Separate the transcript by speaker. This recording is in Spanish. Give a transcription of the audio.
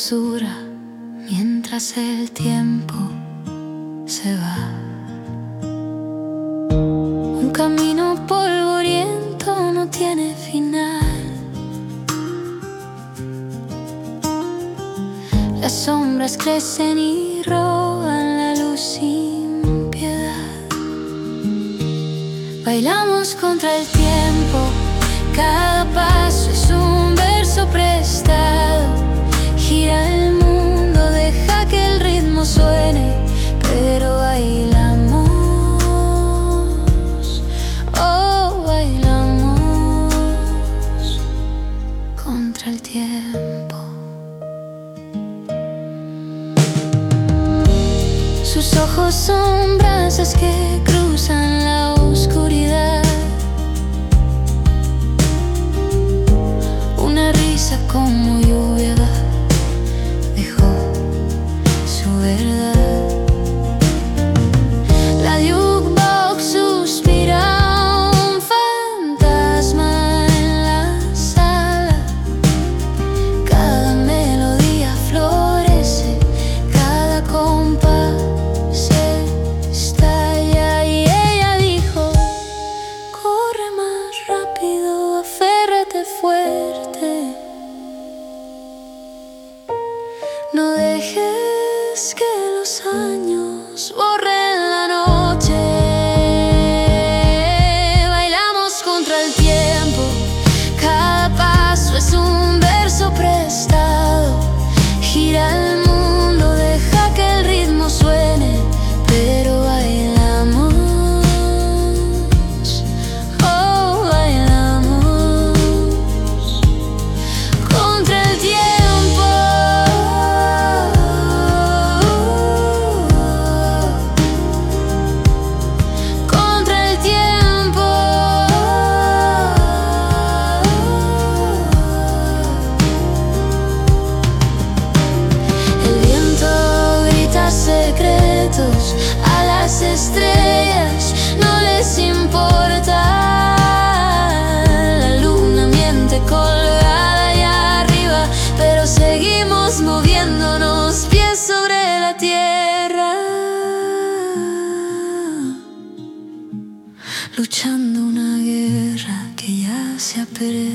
Speaker 1: dulzura mientras el tiempo se va. Un camino polvoriento no tiene final. Las sombras crecen y roban la luz sin piedad. Bailamos contra el tiempo, cada paso es un verso prestado. Gira el mundo, deja que el ritmo suene, pero bailamos, oh, bailamos contra el tiempo. Sus ojos son brasas que cruzan la oscuridad. Una risa como lluvia dejó su verdad. La jukebox suspira, un fantasma en la sala. Cada melodía florece, cada compás se estalla. Y ella dijo: corre más rápido, aférrate fuerte. No dejes que los años borren la noche. Bailamos contra el tiempo, cada paso es un verso prestado. Gira el mundo, deja que el ritmo suene, pero bailamos, oh, bailamos contra el tiempo. A las estrellas no les importa. La luna miente colgada allá arriba, pero seguimos moviéndonos, pies sobre la tierra, luchando una guerra que ya se ha perdido.